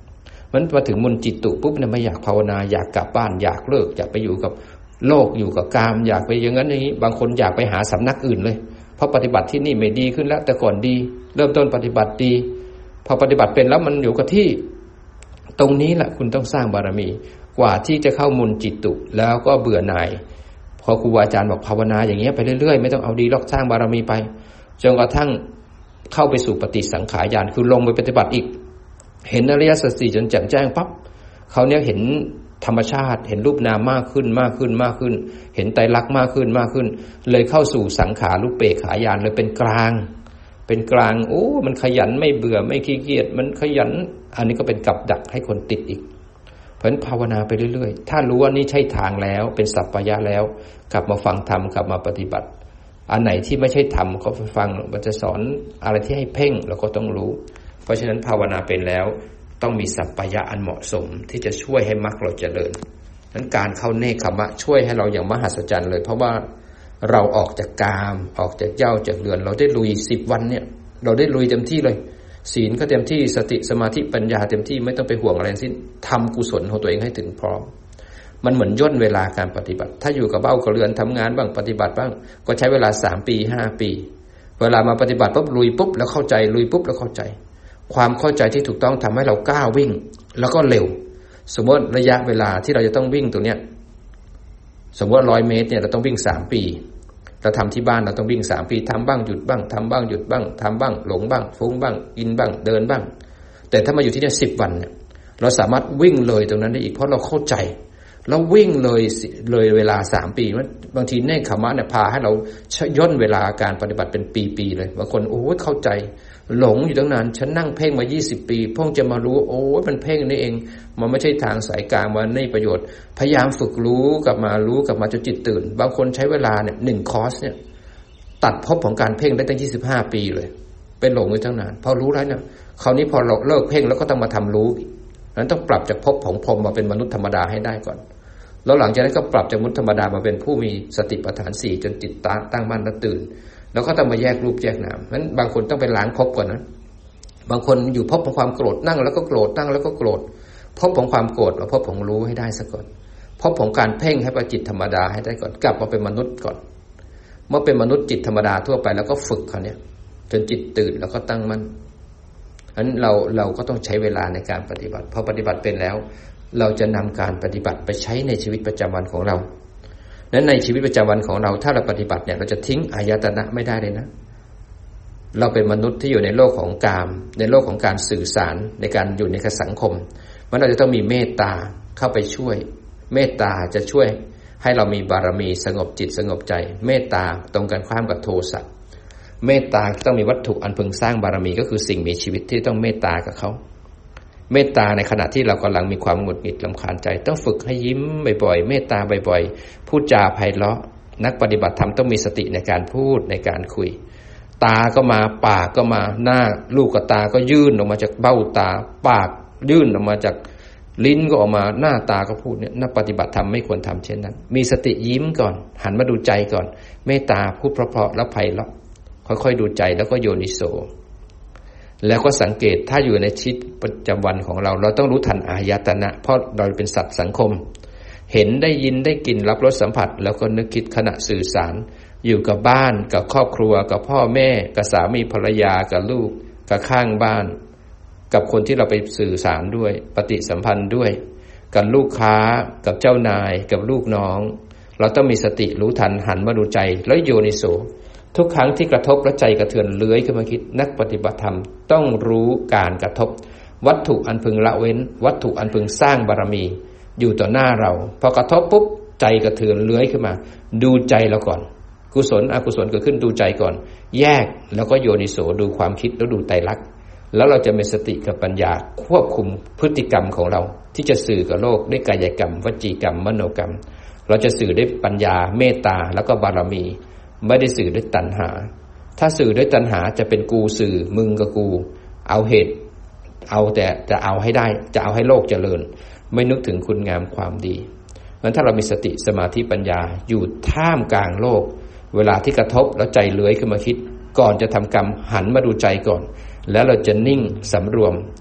มันมาถึงมุนจิตตุปุ๊บเนี่ยไม่อยากภาวนาอยากกลับบ้านอยากเลิกอยากไปอยู่กับโลกอยู่กับกามอยากไปอย่างนั้นอย่างนี้บางคนอยากไปหาสำนักอื่นเลยเพราะปฏิบัติที่นี่ไม่ดีขึ้นแล้วแต่ก่อนดีเริ่มต้นปฏิบัติดีพอปฏิบัติเป็นแล้วมันอยู่กับที่ตรงนี้แหละคุณต้องสร้างบารมีกว่าที่จะเข้ามุนจิตตุแล้วก็เบื่อหน่ายพอครูบาอาจารย์บอกภาวนาอย่างเงี้ยไปเรื่อยๆไม่ต้องเอาดีหรอกสร้างบารมีไปจนกระทั่งเข้าไปสู่ปฏิสังขารญาณคือลงไปปฏิบัติอีกเห็นอริยสัจสี่จนแจ่มแจ้งปั๊บเขาเนี่ยเห็นธรรมชาติเห็นรูปนามมากขึ้นมากขึ้นมากขึ้นเห็นไตรลักษณ์มากขึ้นมากขึ้นเลยเข้าสู่สังขารุปเปกขาญาณเลยเป็นกลางเป็นกลางโอ้มันขยันไม่เบื่อไม่ขี้เกียจมันขยันอันนี้ก็เป็นกับดักให้คนติดอีกเพราะฉะนั้นภาวนาไปเรื่อยๆถ้ารู้ว่านี่ใช่ทางแล้วเป็นสัพพยะแล้วกลับมาฟังธรรมกลับมาปฏิบัติอันไหนที่ไม่ใช่ธรรมก็ไปฟังมันจะสอนอะไรที่ให้เพ่งเราก็ต้องรู้เพราะฉะนั้นภาวนาเป็นแล้วต้องมีสัพพยะอันเหมาะสมที่จะช่วยให้มรรคเราเจริญนั้นการเข้าเนกขมะช่วยให้เราอย่างมหัศจรรย์เลยเพราะว่าเราออกจากกามออกจากเหย้าจากเรือนเราได้ลุยสิบวันเนี่ยเราได้ลุยเต็มที่เลยศีลก็เต็มที่สติสมาธิปัญญาเต็มที่ไม่ต้องไปห่วงอะไรทั้งสิ้นทำกุศลของตัวเองให้ถึงพร้อมมันเหมือนย่นเวลาการปฏิบัติถ้าอยู่กับเบ้ากับเรือนทำงานบ้างปฏิบัติบ้างก็ใช้เวลาสามปีห้าปีเวลามาปฏิบัติปุ๊บลุยปุ๊บแล้วเข้าใจลุยปุ๊บแล้วเข้าใจความเข้าใจที่ถูกต้องทำให้เราก้าววิ่งแล้วก็เร็วสมมติระยะเวลาที่เราจะต้องวิ่งตัวเนี้ยสมมติว่าร้อยเมตรเนี่ยเราต้องวิ่งสามปีเราทำที่บ้านเราต้องวิ่งสามปีทำบ้างหยุดบ้างทำบ้างหยุดบ้างทำบ้างหลงบ้างฟุ้งบ้างกินบ้างเดินบ้างแต่ถ้ามาอยู่ที่นี่สิบวันเนี่ยเราสามารถวิ่งเลยตรงนั้นได้อีกเพราะเราเข้าใจแล้ววิ่งเลยเลยเวลาสามปีบางทีเนกขมะเนี่ยพาให้เราย่นเวลาการปฏิบัติเป็นปีๆเลยบางคนโอ้ยเข้าใจหลงอยู่ตั้งนานฉันนั่งเพ่งมายี่สิบปีเพิ่งจะมารู้โอ้ยมันเพ่งนี่เองมันไม่ใช่ทางสายกลางมันไม่ประโยชน์พยายามฝึกรู้กลับมารู้กลับมาจนจิตตื่นบางคนใช้เวลาเนี่ยหนึ่งคอร์สเนี่ยตัดภพของการเพ่งได้ตั้งยี่สิบห้าปีเลยเป็นหลงอยู่ตั้งนานพอรู้แล้วเนี่ยคราวนี้พอเราเลิกเพ่งแล้วก็ต้องมาทำรู้นั้นต้องปรับจากภพของพรหมมาเป็นมนุษย์ธรรมดาให้ได้ก่อนแล้วหลังจากนั้นก็ปรับจากมนุษย์ธรรมดามาเป็นผู้มีสติปัฏฐานสี่จนจิตตั้งมั่นและตื่นแล้วก็ต้องมาแยกรูปแยกนามนั้นบางคนต้องไปล้างภพก่อนนะบางคนอยู่ภพของความโกรธนั่งแล้วก็โกรธนั่งแล้วก็โกรธภพของความโกรธมาภพของรู้ให้ได้ซะก่อนภพของการเพ่งให้ประจิตธรรมดาให้ได้ก่อนกลับมาเป็นมนุษย์ก่อนเมื่อเป็นมนุษย์จิตธรรมดาทั่วไปแล้วก็ฝึกเขาเนี่ยจนจิตตื่นแล้วก็ตั้งมั่นอันเราเราก็ต้องใช้เวลาในการปฏิบัติพอปฏิบัติเป็นแล้วเราจะนำการปฏิบัติไปใช้ในชีวิตประจำวันของเรานั้นในชีวิตประจำวันของเราถ้าเราปฏิบัติเนี่ยเราจะทิ้งอายตนะไม่ได้เลยนะเราเป็นมนุษย์ที่อยู่ในโลกของกามในโลกของการสื่อสารในการอยู่ในสังคมมันเราจะต้องมีเมตตาเข้าไปช่วยเมตตาจะช่วยให้เรามีบารมีสงบจิตสงบใจเมตตาตรงกันข้ามกับโทสะเมตตาต้องมีวัตถุอันพึงสร้างบารมีก็คือสิ่งมีชีวิตที่ต้องเมตตากับเขาเมตตาในขณะที่เรากำลังมีความหงุดหงิดรำคาญใจต้องฝึกให้ยิ้มบ่อยๆเมตตาบ่อยๆพูดจาไพเราะนักปฏิบัติธรรมต้องมีสติในการพูดในการคุยตาก็มาปากก็มาหน้าลูกกับตาก็ยื่นออกมาจากเบ้าตาปากยื่นออกมาจากลิ้นก็ออกมาหน้าตาก็พูดเนี่ยนักปฏิบัติธรรมไม่ควรทำเช่นนั้นมีสติยิ้มก่อนหันมาดูใจก่อนเมตตาพูดเพราะๆแล้วไพเราะค่อยๆดูใจแล้วก็โยนิโสแล้วก็สังเกตถ้าอยู่ในชีวิตประจำวันของเราเราต้องรู้ทันอายตนะเพราะเราเป็นสัตว์สังคมเห็นได้ยินได้กลิ่นรับรสสัมผัสแล้วก็นึกคิดขณะสื่อสารอยู่กับบ้านกับครอบครัวกับพ่อแม่กับสามีภรรยากับลูกกับข้างบ้านกับคนที่เราไปสื่อสารด้วยปฏิสัมพันธ์ด้วยกับลูกค้ากับเจ้านายกับลูกน้องเราต้องมีสติรู้ทันหันมาดูใจแล้วโยนิโสทุกครั้งที่กระทบและใจกระเทือนเลื้อยขึ้นมาคิดนักปฏิบัติธรรมต้องรู้การกระทบวัตถุอันพึงละเว้นวัตถุอันพึงสร้างบารมีอยู่ต่อหน้าเราพอกระทบปุ๊บใจกระเทือนเลื้อยขึ้นมาดูใจเราก่อนกุศลอกุศลเกิดขึ้นดูใจก่อนแยกแล้วก็โยนิโสดูความคิดแล้วดูไตรลักษณ์แล้วเราจะมีสติกับปัญญาควบคุมพฤติกรรมของเราที่จะสื่อกับโลกด้วยกายกรรมวจีกรรมมโนกรรมเราจะสื่อด้วยปัญญาเมตตาแล้วก็บารมีไม่ได้สื่อด้วยตัณหาถ้าสื่อด้วยตัณหาจะเป็นกูสื่อมึงกับกูเอาเหตุเอาแต่จะเอาให้ได้จะเอาให้โลกเจริญไม่นึกถึงคุณงามความดีงั้นถ้าเรามีสติสมาธิปัญญาอยู่ท่ามกลางโลกเวลาที่กระทบแล้วใจเลื้อยขึ้นมาคิดก่อนจะทำกรรมหันมาดูใจก่อนแล้วเราจะนิ่งสำรวม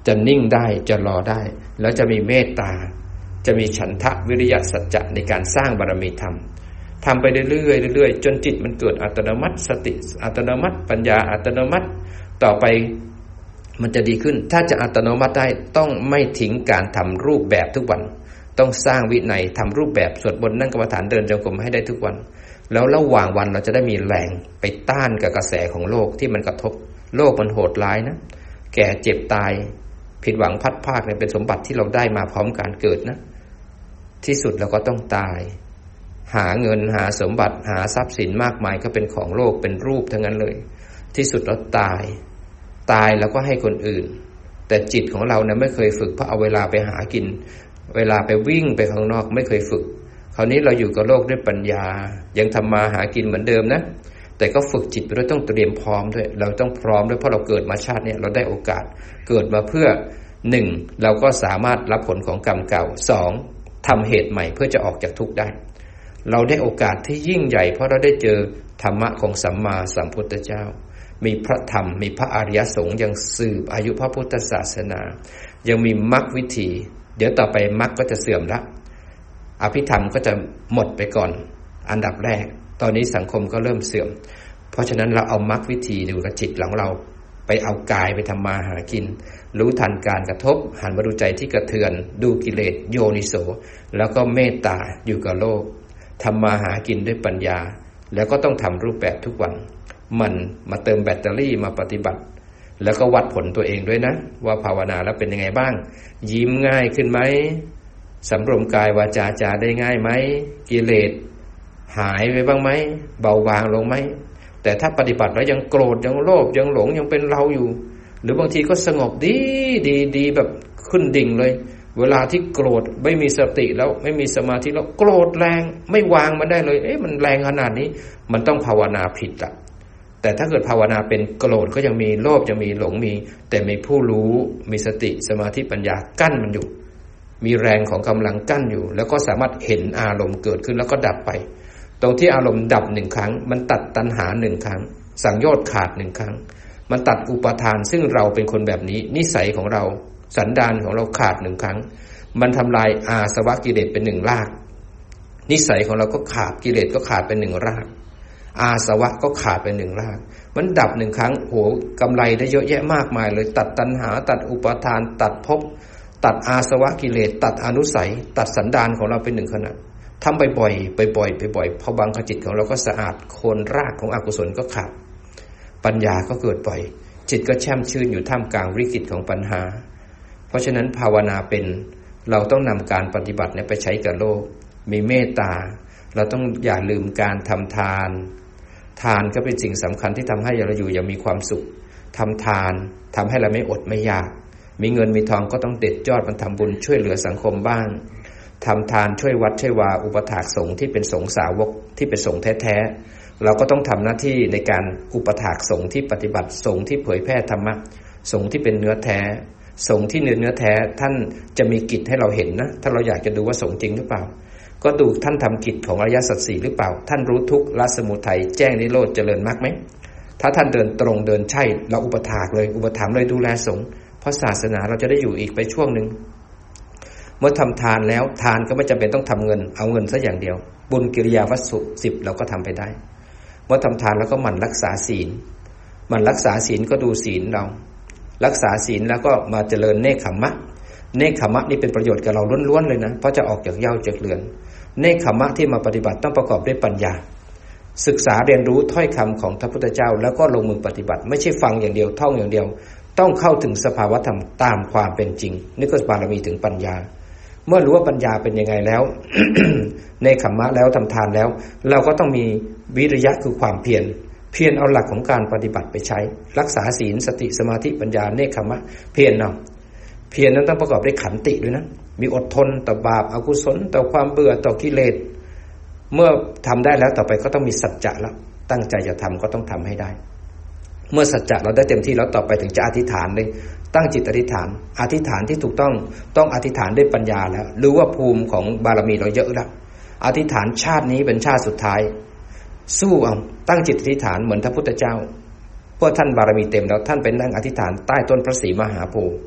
จะนิ่งได้จะรอได้แล้วจะมีเมตตาจะมีฉันทะวิริยะสัจจะในการสร้างบารมีธรรมทำไปเรื่อยๆเรื่อยๆจนจิตมันเกิดอัตโนมัติสติอัตโนมัติปัญญาอัตโนมัติต่อไปมันจะดีขึ้นถ้าจะอัตโนมัติได้ต้องไม่ทิ้งการทำรูปแบบทุกวันต้องสร้างวินัยทำรูปแบบสวดมนต์นั่งกรรมฐานเดินจงกรมให้ได้ทุกวันแล้วระหว่างวันเราจะได้มีแรงไปต้านกับกระแสของโลกที่มันกระทบโลกมันโหดร้ายนะแก่เจ็บตายผิดหวังพัดภาคเนี่ยเป็นสมบัติที่เราได้มาพร้อมการเกิดนะที่สุดเราก็ต้องตายหาเงินหาสมบัติหาทรัพย์สินมากมายก็เป็นของโลกเป็นรูปทั้งนั้นเลยที่สุดเราตายตายแล้วก็ให้คนอื่นแต่จิตของเราเนี่ยไม่เคยฝึกเพราะเอาเวลาไปหากินเวลาไปวิ่งไปข้างนอกไม่เคยฝึกคราวนี้เราอยู่กับโลกด้วยปัญญายังทำมาหากินเหมือนเดิมนะแต่ก็ฝึกจิตไปด้วยต้องเตรียมพร้อมด้วยเราต้องพร้อมด้วยเพราะเราเกิดมาชาตินี้เราได้โอกาสเกิดมาเพื่อหนึ่งเราก็สามารถรับผลของกรรมเก่าสองทำเหตุใหม่เพื่อจะออกจากทุกข์ได้เราได้โอกาสที่ยิ่งใหญ่เพราะเราได้เจอธรรมะของสัมมาสัมพุทธเจ้ามีพระธรรมมีพระอริยสงฆ์ยังสืบอายุพระพุทธศาสนายังมีมรรควิธีเดี๋ยวต่อไปมรรคก็จะเสื่อมละอภิธรรมก็จะหมดไปก่อนอันดับแรกตอนนี้สังคมก็เริ่มเสื่อมเพราะฉะนั้นเราเอามรรควิธีดูกับจิตของเราไปเอากายไปทำมาหากินรู้ทันการกระทบหันมาดูใจที่กระเทือนดูกิเลสโยนิโสแล้วก็เมตตาอยู่กับโลกทำมาหากินด้วยปัญญาแล้วก็ต้องทำรูปแบบทุกวันมันมาเติมแบตเตอรี่มาปฏิบัติแล้วก็วัดผลตัวเองด้วยนะว่าภาวนาแล้วเป็นยังไงบ้างยิ้มง่ายขึ้นไหมสำรวมกายวาจาจาได้ง่ายไหมกิเลสหายไปบ้างไหมเบาบางลงไหมแต่ถ้าปฏิบัติแล้วยังโกรธยังโลภยังหลงยังเป็นเราอยู่หรือบางทีก็สงบดีดีดีแบบขึ้นดิ่งเลยเวลาที่โกรธไม่มีสติแล้วไม่มีสมาธิแล้วโกรธแรงไม่วางมันได้เลยเอ๊ะมันแรงขนาดนี้มันต้องภาวนาผิดละแต่ถ้าเกิดภาวนาเป็นโกรธก็ยังมีโลภยังมีหลงมีแต่มีผู้รู้มีสติสมาธิปัญญากั้นมันอยู่มีแรงของกำลังกั้นอยู่แล้วก็สามารถเห็นอารมณ์เกิดขึ้นแล้วก็ดับไปตรงที่อารมณ์ดับหนึ่งครั้งมันตัดตัณหาหนึ่งครั้งสังโยชน์ขาดหนึ่งครั้งมันตัดอุปทานซึ่งเราเป็นคนแบบนี้นิสัยของเราสันดานของเราขาดหนึ่งครั้งมันทำลายอาสวะกิเลสเป็นหนึ่งรากนิสัยของเราก็ขาดกิเลสก็ขาดเป็นหนึ่งรากอาสวะก็ขาดเป็นหนึ่งรากมันดับหนึ่งครั้งโหกำไรได้เยอะแยะมากมายเลยตัดตัณหาตัดอุปทานตัดภพตัดอาสวะกิเลสตัดอนุสัยตัดสันดานของเราเป็นหนึ่งขณะทำบ่อยๆบ่อยๆบ่อยๆพอบังคับจิตของเราก็สะอาดโคนรากของอกุศลก็ขาดปัญญาก็เกิดบ่อยจิตก็แช่มชื่นอยู่ท่ามกลางวิกฤตของปัญหาเพราะฉะนั้นภาวนาเป็นเราต้องนำการปฏิบัติไปใช้กับโลกมีเมตตาเราต้องอย่าลืมการทำทานทานก็เป็นสิ่งสำคัญที่ทำให้เราอยู่อย่างมีความสุขทำทานทำให้เราไม่อดไม่ยากมีเงินมีทองก็ต้องเด็ดยอดมันทำบุญช่วยเหลือสังคมบ้างทำทานช่วยวัดช่วยวาอุปถากสงฆ์ที่เป็นสงฆ์สาวกที่เป็นสงฆ์แท้ๆเราก็ต้องทำหน้าที่ในการอุปถากสงฆ์ที่ปฏิบัติสงฆ์ที่เผยแพร่ธรรมะสงฆ์ที่เป็นเนื้อแท้สงฆ์ที่เนื้อเนื้อแท้ท่านจะมีกิจให้เราเห็นนะถ้าเราอยากจะดูว่าสงฆ์จริงหรือเปล่าก็ดูท่านทำกิจของอริยสัจสี่หรือเปล่าท่านรู้ทุกข์ละสมุทัยแจ้งนิโรธเจริญมรรคไหมถ้าท่านเดินตรงเดินใช่เราอุปถากเลยอุปถัมภ์เลยดูแลสงฆ์เพราะศาสนาเราจะได้อยู่อีกไปช่วงนึงเมื่อทำทานแล้วทานก็ไม่จำเป็นต้องทำเงินเอาเงินซะอย่างเดียวบุญกิริยาวัตถุสิบเราก็ทำไปได้เมื่อทำทานแล้วก็หมั่นรักษาศีลหมั่นรักษาศีลก็ดูศีลเรารักษาศีลแล้วก็มาเจริญเนคขมะเนคขมะนี่เป็นประโยชน์กับเราล้วนๆเลยนะเพราะจะออกจากเหย้าจากเรือนเนคขมะที่มาปฏิบัติต้องประกอบด้วยปัญญาศึกษาเรียนรู้ถ้อยคำของพระพุทธเจ้าแล้วก็ลงมือปฏิบัติไม่ใช่ฟังอย่างเดียวท่องอย่างเดียวต้องเข้าถึงสภาวธรรมตามความเป็นจริงนี่ก็บารมีถึงปัญญาเมื่อรู้ว่าปัญญาเป็นยังไงแล้ว ในขัมมะแล้วทำทานแล้วเราก็ต้องมีวิริยะคือความเพียรเพียรเอาหลักของการปฏิบัติไปใช้รักษาศีลสติสมาธิปัญญาเนคขมะเพียรเนาะเพียรนั้นต้องประกอบด้วยขันติด้วยนะมีอดทนต่อบาปอกุศลต่อความเบื่อต่อกิเลสเมื่อทำได้แล้วต่อไปก็ต้องมีสัจจะแล้วตั้งใจจะทำก็ต้องทำให้ได้เมื่อสัจจะเราได้เต็มที่แล้วต่อไปถึงจะอธิษฐานเลยตั้งจิตอธิษฐานอธิษฐานที่ถูกต้องต้องอธิษฐานด้วยปัญญาแล้วรู้ว่าภูมิของบารมีเราเยอะแล้วอธิษฐานชาตินี้เป็นชาติสุดท้ายสู้เอาตั้งจิตอธิษฐานเหมือนพระพุทธเจ้าเพราะท่านบารมีเต็มแล้วท่านเป็นนั่งอธิษฐานใต้ต้นพระศรีมหาโพธิ์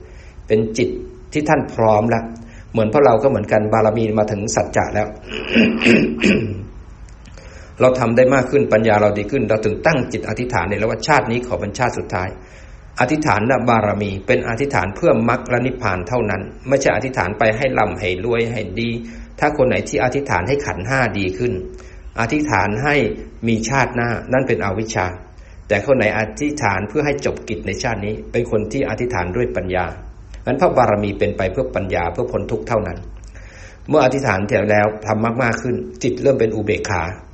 เป็นจิตที่ท่านพร้อมแล้วเหมือนพวกเราก็เหมือนกันบารมีมาถึงสัจจะแล้ว เราทำได้มากขึ้นปัญญาเราดีขึ้นเราถึงตั้งจิตอธิษฐานเลยแล้วว่าชาตินี้ขอเป็นชาติสุดท้ายอธิษฐานและบารมีเป็นอธิษฐานเพื่อมรรคและนิพพานเท่านั้นไม่ใช่อธิษฐานไปให้ร่ำให้รวยให้ดีถ้าคนไหนที่อธิษฐานให้ขันธ์ห้าดีขึ้นอธิษฐานให้มีชาติหน้านั่นเป็นอวิชชาแต่คนไหนอธิษฐานเพื่อให้จบกิจในชาตินี้เป็นคนที่อธิษฐานด้วยปัญญางั้นพระบารมีเป็นไปเพื่อปัญญาเพื่อพ้นทุกข์เท่านั้นเมื่ออธิษฐานเสร็จแล้วทำมากๆขึ้นจิตเริ่มเป็นอุเบกขา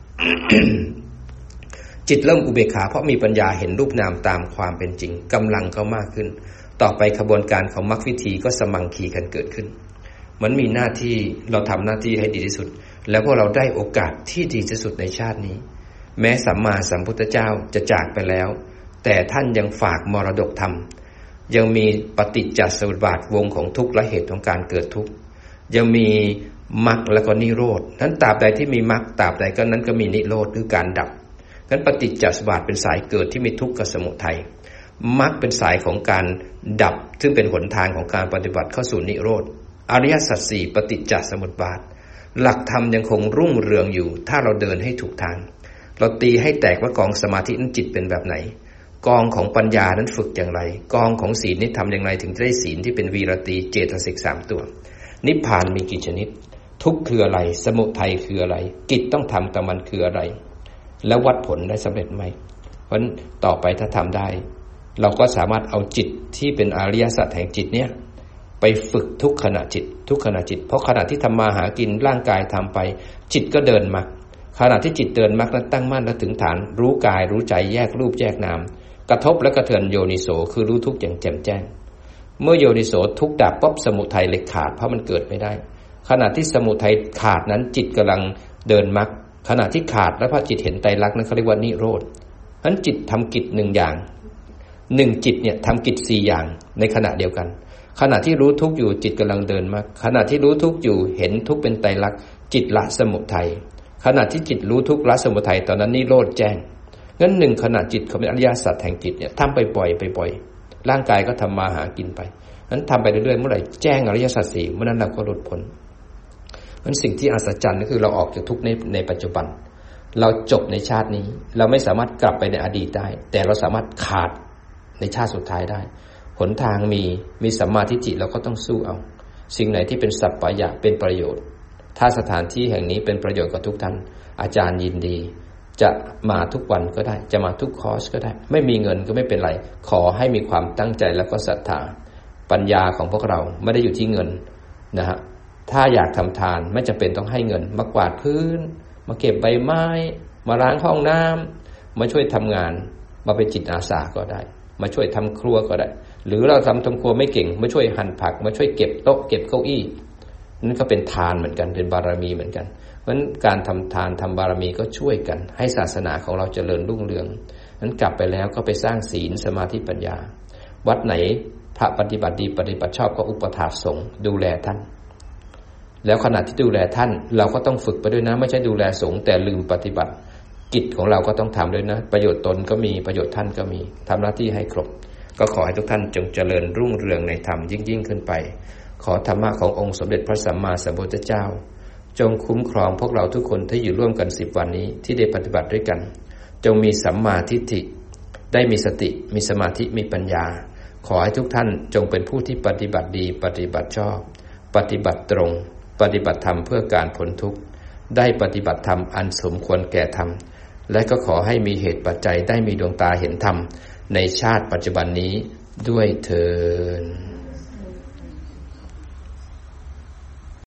จิตเริ่มอุเบกขาเพราะมีปัญญาเห็นรูปนามตามความเป็นจริงกำลังก็มากขึ้นต่อไปขบวนการของมรรควิธีก็สมังคีกันเกิดขึ้นมันมีหน้าที่เราทำหน้าที่ให้ดีที่สุดแล้วพวกเราได้โอกาสที่ดีที่สุดในชาตินี้แม้สัมมาสัมพุทธเจ้าจะจากไปแล้วแต่ท่านยังฝากมรดกธรรมยังมีปฏิจจสมุปบาทวงของทุกข์และเหตุของการเกิดทุกข์ยังมีมรรคและก็นิโรธนั้นตราบใดที่มีมรรคตราบใดก็นั้นก็มีนิโรธคือการดับนั้นปฏิจจสมุปบาทเป็นสายเกิดที่มีทุกข์กับสมุทัยมรรคเป็นสายของการดับซึ่งเป็นหนทางของการปฏิบัติเข้าสู่นิโรธอริยสัจสี่ปฏิจจสมุปบาทหลักธรรมยังคงรุ่งเรืองอยู่ถ้าเราเดินให้ถูกทางเราตีให้แตกว่ากองสมาธินั้นจิตเป็นแบบไหนกองของปัญญานั้นฝึกอย่างไรกองของศีลนี่ทำอย่างไรถึงจะได้ศีลที่เป็นวีรตีเจตสิกสามตัวนิพพานมีกี่ชนิดทุกข์คืออะไรสมุทัยคืออะไรกิจต้องทำแต่มันคืออะไรแล้ววัดผลได้สำเร็จไหมเพราะต่อไปถ้าทำได้เราก็สามารถเอาจิตที่เป็นอริยสัจแห่งจิตเนี่ยไปฝึกทุกขณะจิตทุกขณะจิตเพราะขณะที่ทำมาหากินร่างกายทำไปจิตก็เดินมรรคขณะที่จิตเดินมรรคนั้นตั้งมั่นและถึงฐานรู้กายรู้ใจแยกรูปแยกนามกระทบและกระเทือนโยนิโสคือรู้ทุกอย่างแจ่มแจ้งเมื่อโยนิโสทุกดับปุ๊บสมุทัยเลยขาดเพราะมันเกิดไม่ได้ขณะที่สมุทัยขาดนั้นจิตกำลังเดินมรรคขณะที่ขาดและพอจิตเห็นไตรลักษณ์นั้นเขาเรียกว่านิโรธนั้นจิตทำกิจหนึ่งอย่างหนึ่งจิตเนี่ยทำกิจสี่อย่างในขณะเดียวกันขณะที่รู้ทุกข์อยู่จิตกำลังเดินมรรคขณะที่รู้ทุกข์อยู่เห็นทุกข์เป็นไตรลักษณ์จิตละสมุทัยขณะที่จิตรู้ทุกข์ละสมุทัยตอนนั้นนิโรธแจ้งงั้นหนึ่งขณะจิตเขาเป็นอริยสัจแห่งจิตเนี่ยทำไปบ่อยไปบ่อยร่างกายก็ทำมาหากินไปนั้นทำไปเรื่อยๆเมื่อไหร่แจ้งอริยสัจสี่เมื่อนั้นเราก็หลุดพ้นนั้นสิ่งที่อัศจรรย์ก็คือเราออกจากทุกข์ในในปัจจุบันเราจบในชาตินี้เราไม่สามารถกลับไปในอดีตได้แต่เราสามารถขาดในชาติสุดท้ายได้หนทางมีมีสัมมาทิฏฐิเราก็ต้องสู้เอาสิ่งไหนที่เป็นสัพพยะเป็นประโยชน์ถ้าสถานที่แห่งนี้เป็นประโยชน์กับทุกท่านอาจารย์ยินดีจะมาทุกวันก็ได้จะมาทุกคอร์สก็ได้ไม่มีเงินก็ไม่เป็นไรขอให้มีความตั้งใจแล้วก็ศรัทธาปัญญาของพวกเราไม่ได้อยู่ที่เงินนะฮะถ้าอยากทำทานไม่จำเป็นต้องให้เงินมากวาดพื้นมาเก็บใบไม้มาล้างห้องน้ำมาช่วยทำงานมาเป็นจิตอาสาก็ได้มาช่วยทำครัวก็ได้หรือเราทำทำครัวไม่เก่งมาช่วยหั่นผักมาช่วยเก็บโต๊ะเก็บเก้าอี้นั่นก็เป็นทานเหมือนกันเป็นบารมีเหมือนกันเพราะฉะนั้นการทำทานทำบารมีก็ช่วยกันให้ศาสนาของเราเจริญรุ่งเรืองนั้นกลับไปแล้วก็ไปสร้างศีลสมาธิปัญญาวัดไหนพระปฏิบัติดีปฏิบัติชอบก็อุปถากสงฆ์ดูแลท่านแล้วขณะที่ดูแลท่านเราก็ต้องฝึกไปด้วยนะไม่ใช่ดูแลสงฆ์แต่ลืมปฏิบัติกิจของเราก็ต้องทำด้วยนะประโยชน์ตนก็มีประโยชน์ท่านก็มีทำหน้าที่ให้ครบก็ขอให้ทุกท่านจงเจริญรุ่งเรืองในธรรมยิ่งยิ่งขึ้นไปขอธรรมะขององค์สมเด็จพระสัมมาสัมพุทธเจ้าจงคุ้มครองพวกเราทุกคนที่อยู่ร่วมกันสิบวันนี้ที่ได้ปฏิบัติด้วยกันจงมีสัมมาทิฏฐิได้มีสติมีสมาธิมีปัญญาขอให้ทุกท่านจงเป็นผู้ที่ปฏิบัติดีปฏิบัติชอบปฏิบัติตรงปฏิบัติธรรมเพื่อการพ้นทุกข์ได้ปฏิบัติธรรมอันสมควรแก่ธรรมและก็ขอให้มีเหตุปัจจัยได้มีดวงตาเห็นธรรมในชาติปัจจุบันนี้ด้วยเถิด